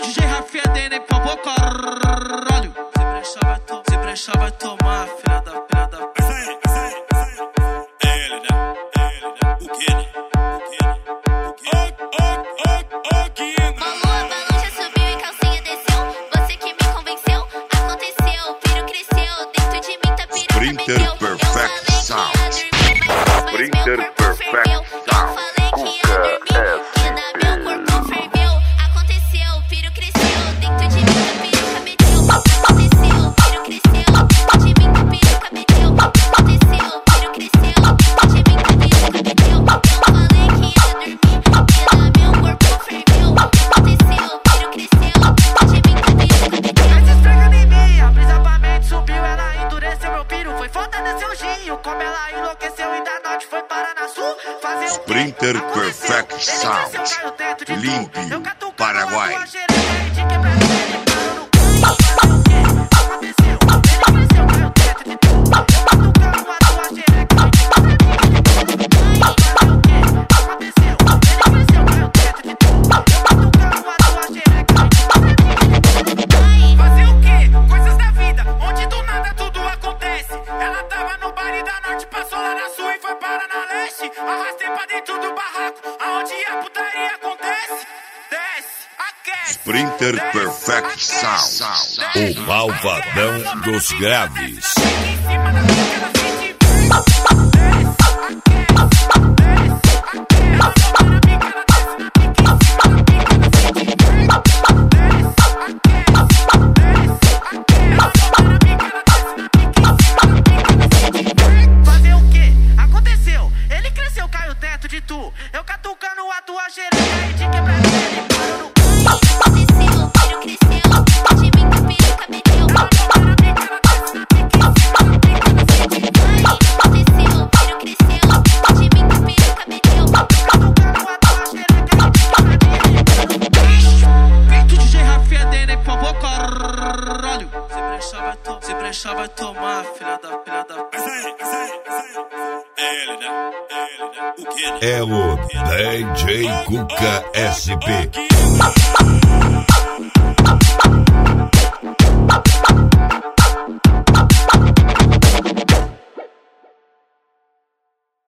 DJ Rafinha nem pra boa, caralho. Se brechar vai tomar, filha da. É ele, né? O Kina. Balão já subiu e calcinha desceu. Você que me convenceu, aconteceu. Piro cresceu, dentro de mim tá piroca Sprinter meteu. Perfect Sound. Sprinter Perfect Sound. Cuca SP. Meu corpo ferveu, aconteceu. Piro cresceu, dentro de mim tá piroca meteu. Aconteceu, piro cresceu, dentro de mim tá piroca meteu. Aconteceu, piro cresceu, dentro de mim tá piroca meteu. Eu falei que ia dormir, meu corpo ferveu. Aconteceu, piro cresceu, dentro de mim tá piroca meteu. Mas esfrega em mim, a brisa pra mente subiu, ela endureceu meu piro. Foi foda nesse giro, como ela enlouqueceu e da norte foi parar na sul. Fazer o quê? Sprinter Perfect Sound. Limpio, Paraguai. Fazer o quê? Coisas da vida, onde do nada tudo acontece. Ela tava no baile da norte, passou lá na sul e foi para na leste. Arrastei pra dentro do barraco, aonde a putaria acontece. Desce, aquece. Sprinter Perfect Sound. O malvadão dos graves. Fazer o quê? Aconteceu. Ele cresceu, caiu o teto de tu. Eu catucando a tua xereca e de quebrar ele parou no Aconteceu, piro cresceu, dentro de mim tá piroca meteu. Aconteceu, piro cresceu, dentro de mim tá piroca meteu. Feito DJ Rafinha nem pra boa, caralho. Se brechar vai tomar, filha da. É ele, né? O Kina. É o DJ Cuca SP. Kina.